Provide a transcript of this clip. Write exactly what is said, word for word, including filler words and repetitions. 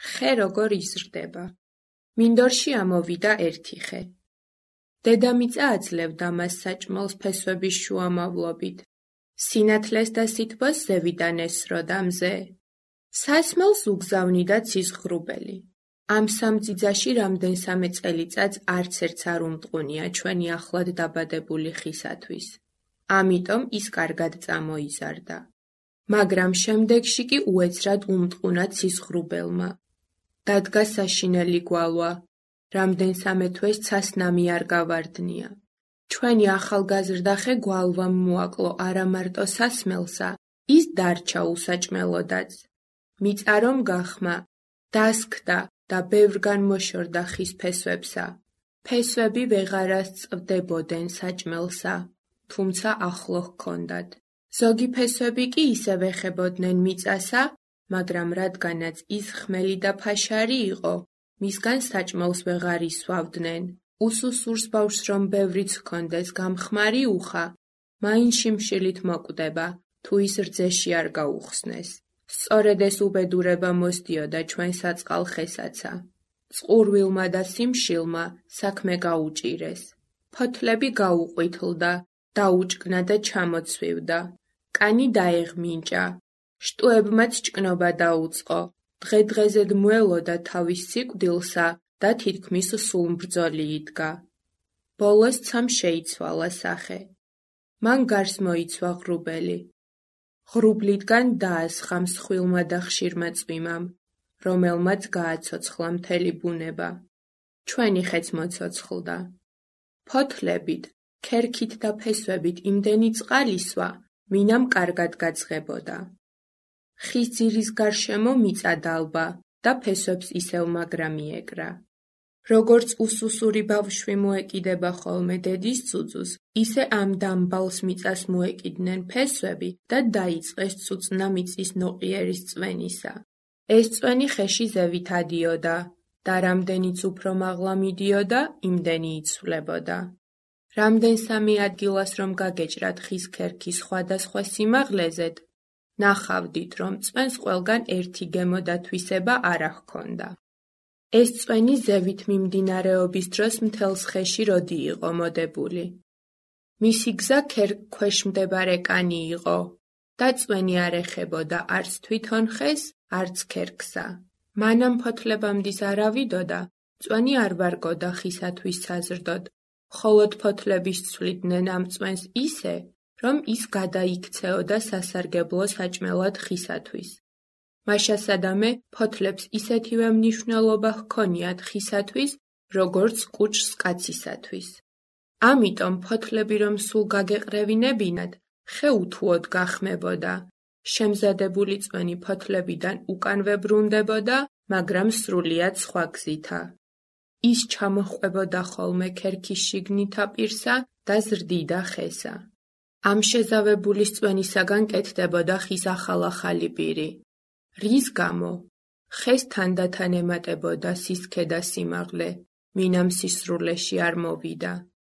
ხე როგორ იზრდება. მინდორში ამოვიდა ერთი ხე. დედამიწა აძლევდა მას საჭმელს ფესვების შუამავლობით. სინათლეს და სითბოს ზევიდან ესროდა მზე. სასმელს უგზავნიდა ცის ღრუბელი. ამ სამძიძაში რამდენსამე წელიწადს არც ერთს არ უმტყუნია ჩვენი ახლად დაბადებული ხისათვის. ამიტომ ის კარგად წამოიზარდა. მაგრამ შემდეგში კი უეცრად უმტყუნა ცის ღრუბელმა. დადგა საშინელი გვალვა. რამდენსამე თვეს ცასნამი არ გავარდნია. ჩვენი ახალგაზრდა ხე გვალვამ მოაკლო არა მარტო სასმელსა, ის დარჩა უსაჭმელოდაც. მიწარომ გახმა, დასქდა და ბევრგან მოშორდა ხის ფესვებსა. ფესვები ვეღარას წვდებოდნენ საჭმელსა, თუმცა ახლო ჰქონდათ. ზოგი ფესვები კი ისევ ეხებოდნენ მიწასა, მაგრამ რადგანაც ის ხმელი და ფაშარი იყო, მისგან საჭმელს ვეღარ ისვავდნენ. უსუსურს ბავშვს რომ ბევრიც ჰქონდეს გამხმარი უხა, მაინც შიმშილით მოკვდება, თუ ის რძეში არ გაუხსნეს. სწორედ ეს უბედურება მოსდიოდა ჩვენ საწყალ ხესაცა. წყურვილმა და სიმშილმა საქმე გაუჭირეს. ფოთლები გაუყვითლდა, დაუჭკნა და ჩამოცვივდა. კანი დაეღმინჭა. შტუებმაც ჭკნობა დაუწყო. დღე-დღეზედ მოელოდა თავის სიკვდილსა და თითქმის სულმბრძოლი იდგა. ბოლოს ცამ შეიცვალა სახე. მან გარს მოიცვა ღრუბელი. ღრუბლიდან დაასხა მსხვილმა და ხშირმა წვიმამ, რომელმაც გააცოცხლა მთელი ბუნება. ჩვენი ხეც მოცოცხლდა. ფოთლებით, ქერქით და ფესვებით იმდენი წყალისვა, მინამ კარგად გაძღებოდა. ხის ძირის გარშემო მიწა დალბა და ფესვებს ისევ მაგრა მიეკრა. როგორც უსუსური ბავშვი მოეკიდება ხოლმე დედის ძუძუს, ისე ამ დამბალს მიწას მოეკიდნენ ფესვები და დაიწყეს წუწნა მიწის ნოყიერის წვენისა. ეს წვენი ხეში ზევით ადიოდა და რამდენიც უფრო მაღლა მიდიოდა, იმდენი იცვლებოდა. რამდენსამე ადგილას რომ გაგეჭრათ ხის ქერქი სხვადასხვა სიმაღლეზედ, ნახავდით, რომ წვენს ყველგან ერთი გემოდათვისება არ ჰქონდა. ეს წვენი ზევით მიმდინარეობის დროს მთელს ხეში როდი იყო მოდებული. მისი გზა ქერქქვეშ მდებარე კანი იყო და წვენი არ ეხებოდა არც თვითონ ხეს, არც ქერქსა. მანამ ფოთლებამდის არ ავიდოდა, წვენი არ ვარგოდა ხისათვის საზრდოდ, მხოლოდ ფოთლების ცვლიდნენ ამ წვენს ისე, რომ ის გადაიქცეოდა სასარგებლო საჭმელად ხისათვის. მაშასადამე ფოთლებს ისეთივე მნიშვნელობა ჰქონიათ ხისათვის, როგორც კუჭს კაცისათვის. ამიტომ ფოთლები რომ სულ გაგეყრევინებინათ, ხე უთუოდ გახმებოდა. შემზადებული წვენი ფოთლებიდან უკანვე ბრუნდებოდა, მაგრამ სრულიად სხვა გზითა. ის ჩამოჰყვებოდა ხოლმე ქერქის შიგნითა პირსა და ზრდიდა ხესა. ამ შეზავებული წვენისაგან კეთდებოდა ხის ახალ-ახალი პირი. რის გამო? ხეს თანდათან ემატებოდა სისქე და სიმაღლე, მინამ სისრულეში არ მოვიდა.